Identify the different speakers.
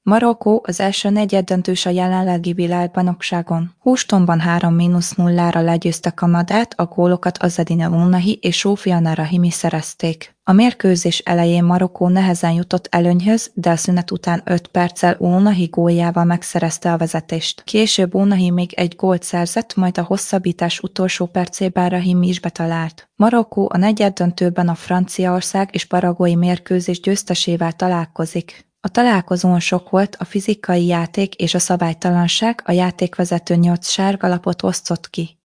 Speaker 1: Marokkó az első negyeddöntős a jelenlegi világbajnokságon. Houstonban 3-0-ra legyőzte Kanadát, a gólokat Azzedine Ounahi és Soufiane Rahimi szerezték. A mérkőzés elején Marokkó nehezen jutott előnyhöz, de a szünet után 5 perccel Ounahi góljával megszerezte a vezetést. Később Ounahi még egy gólt szerzett, majd a hosszabbítás utolsó percében Rahimi is betalált. Marokkó a negyeddöntőben a Franciaország és Paraguay mérkőzés győztesével találkozik. A találkozón sok volt a fizikai játék és a szabálytalanság, a játékvezető 8 sárga lapot osztott ki.